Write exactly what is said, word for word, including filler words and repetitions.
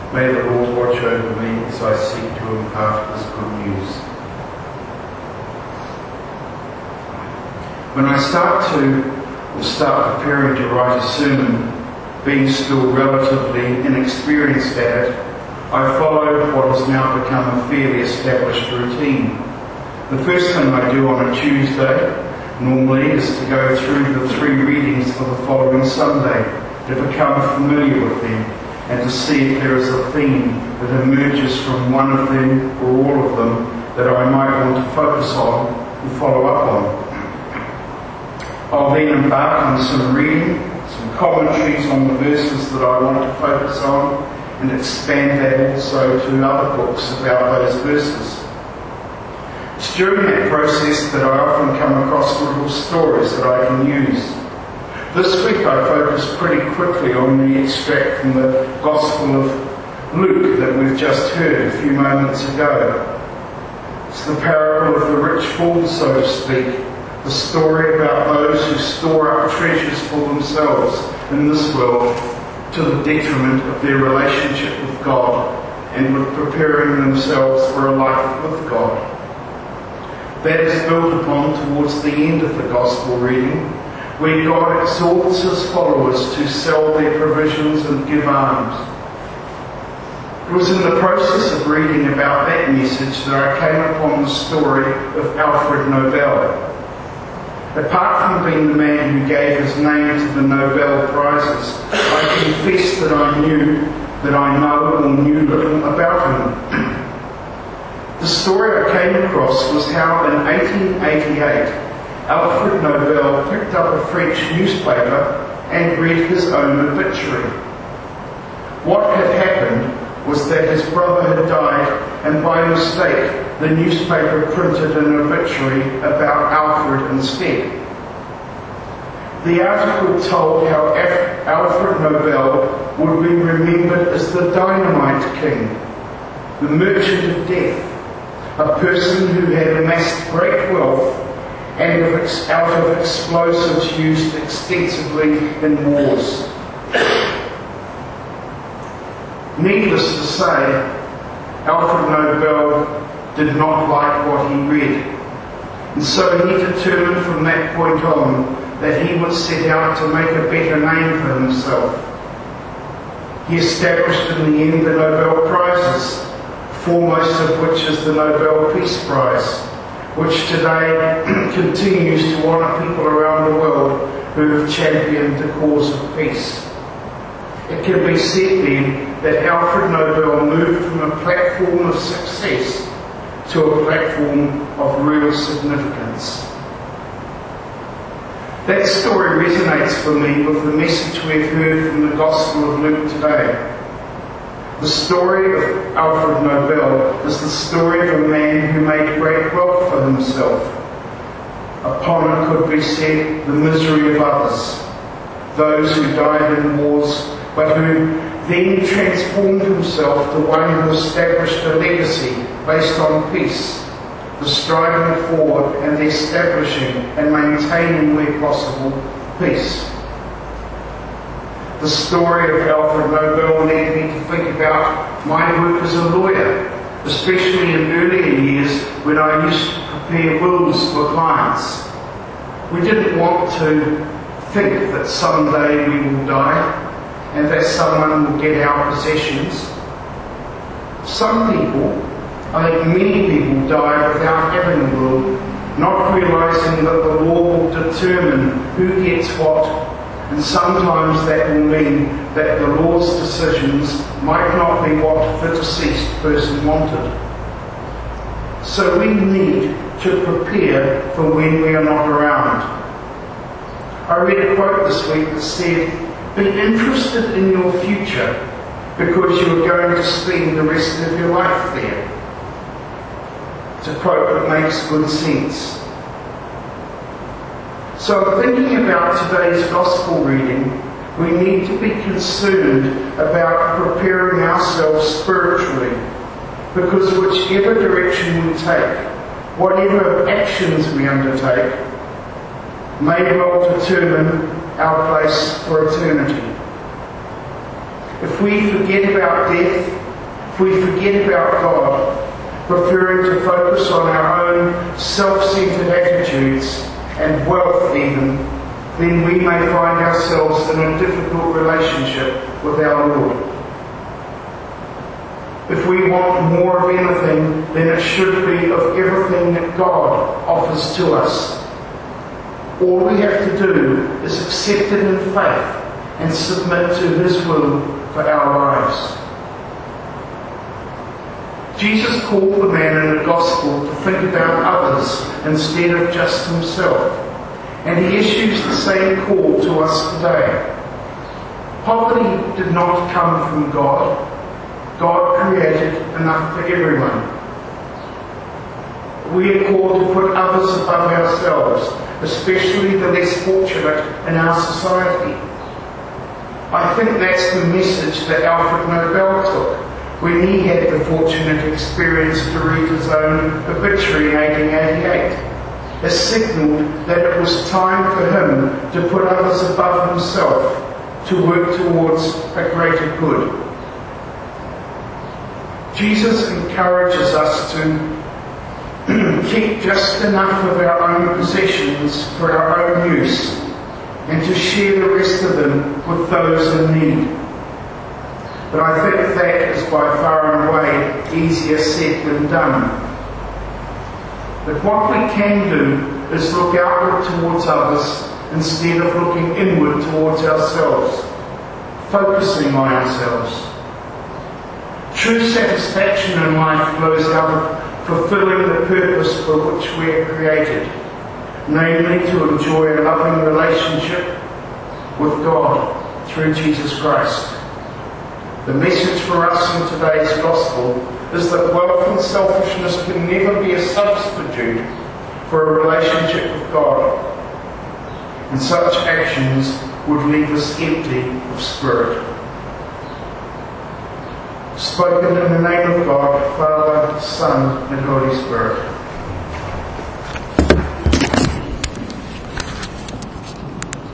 May the Lord watch over me as I seek to impart His good news. When I start to, or start preparing to write a sermon, being still relatively inexperienced at it, I follow what has now become a fairly established routine. The first thing I do on a Tuesday normally is to go through the three readings for the following Sunday, to become familiar with them and to see if there is a theme that emerges from one of them or all of them that I might want to focus on and follow up on. I'll then embark on some reading, some commentaries on the verses that I want to focus on, and expand that also to other books about those verses. It's during that process that I often come across little stories that I can use. This week I focused pretty quickly on the extract from the Gospel of Luke that we've just heard a few moments ago. It's the parable of the rich fool, so to speak, the story about those who store up treasures for themselves in this world to the detriment of their relationship with God and with preparing themselves for a life with God. That is built upon towards the end of the Gospel reading, where God exhorts His followers to sell their provisions and give alms. It was in the process of reading about that message that I came upon the story of Alfred Nobel. Apart from being the man who gave his name to the Nobel Prizes, I confess that I knew that I know or knew little about him. The story I came across was how in eighteen eighty-eight, Alfred Nobel picked up a French newspaper and read his own obituary. What had happened was that his brother had died, and by mistake the newspaper printed an obituary about Alfred instead. The article told how Alfred Nobel would be remembered as the Dynamite King, the merchant of death, a person who had amassed great wealth and of ex- out of explosives used extensively in wars. Needless to say, Alfred Nobel did not like what he read, and so he determined from that point on that he would set out to make a better name for himself. He established in the end the Nobel Prizes, foremost of which is the Nobel Peace Prize, which today continues to honour people around the world who have championed the cause of peace. It can be said then that Alfred Nobel moved from a platform of success to a platform of real significance. That story resonates for me with the message we've heard from the Gospel of Luke today. The story of Alfred Nobel is the story of a man who made great wealth for himself. Upon it could be said the misery of others, those who died in wars, but who then transformed himself to one who established a legacy based on peace, the striving forward and the establishing and maintaining where possible peace. The story of Alfred Nobel led me to think about my work as a lawyer, especially in earlier years when I used to prepare wills for clients. We didn't want to think that someday we will die and that someone will get our possessions. Some people, I think many people, die without having a will, not realising that the law will determine who gets what, and sometimes that will mean that the law's decisions might not be what the deceased person wanted. So we need to prepare for when we are not around. I read a quote this week that said, "Be interested in your future because you are going to spend the rest of your life there." It's a quote that makes good sense. So thinking about today's Gospel reading, we need to be concerned about preparing ourselves spiritually, because whichever direction we take, whatever actions we undertake, may well determine our place for eternity. If we forget about death, if we forget about God, preferring to focus on our own self-centered attitudes and wealth even, then we may find ourselves in a difficult relationship with our Lord. If we want more of anything, then it should be of everything that God offers to us. All we have to do is accept it in faith and submit to His will for our lives. Jesus called the man in the Gospel to think about others instead of just himself, and He issues the same call to us today. Poverty did not come from God. God created enough for everyone. We are called to put others above ourselves, especially the less fortunate in our society. I think that's the message that Alfred Nobel took when he had the fortunate experience to read his own obituary in eighteen eighty-eight. It signalled that it was time for him to put others above himself, to work towards a greater good. Jesus encourages us to keep just enough of our own possessions for our own use and to share the rest of them with those in need. But I think that is by far and away easier said than done. But what we can do is look outward towards others instead of looking inward towards ourselves, focusing on ourselves. True satisfaction in life flows out of fulfilling the purpose for which we are created, namely to enjoy a loving relationship with God through Jesus Christ. The message for us in today's Gospel is that wealth and selfishness can never be a substitute for a relationship with God, and such actions would leave us empty of spirit. Spoken in the name of God, Father, Son, and Holy Spirit.